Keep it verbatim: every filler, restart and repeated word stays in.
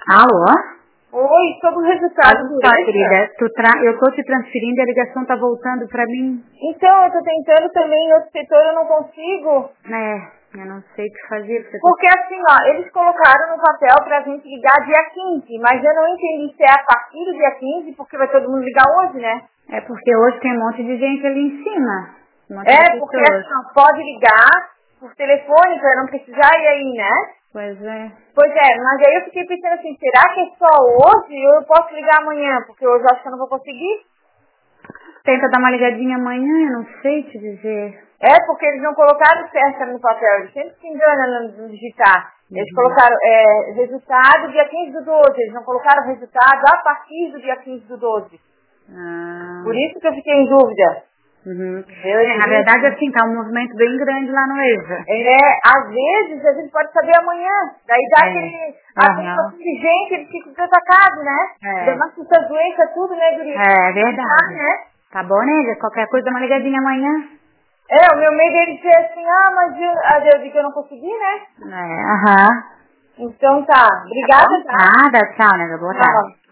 Alô? Oi, sobre o resultado do Tá, querida, tu tra... eu tô te transferindo e a ligação tá voltando pra mim. Então, eu tô tentando também em outro setor, eu não consigo. É, eu não sei o que fazer. Porque, porque assim, ó, eles colocaram no papel pra gente ligar dia quinze, mas eu não entendi se é a partir do dia quinze, porque vai todo mundo ligar hoje, né? É porque hoje tem um monte de gente ali em cima. Um monte É, de porque pessoas. assim, ó, pode ligar por telefone pra não precisar ir aí, né? Pois é. Pois é, mas aí eu fiquei pensando assim, será que é só hoje ou eu posso ligar amanhã? Porque hoje eu acho que eu não vou conseguir. Tenta dar uma ligadinha amanhã, eu não sei te dizer. É, porque eles não colocaram certo no papel, eles sempre se enganam no digitar. Eles Uhum. colocaram é, resultado dia quinze do doze, eles não colocaram resultado a partir do dia quinze do doze. Ah. Por isso que eu fiquei em dúvida. Uhum. Eu, É, na verdade, assim, tá um movimento bem grande lá no EJA. É, às vezes a gente pode saber amanhã. Daí dá É. aquele, Aham. aquele de gente, ele fica desatacado, né? É. Ainda mais com essas doenças, tudo, né, Guria? É verdade. Tá, né? Tá bom, né? Qualquer coisa, dá uma ligadinha amanhã. É, o meu medo é ele dizer assim, ah, mas eu, ah, eu digo que eu não consegui, né? É, aham. Então tá. Obrigada, tá? Nada, tchau, né? Boa tarde. Tchau.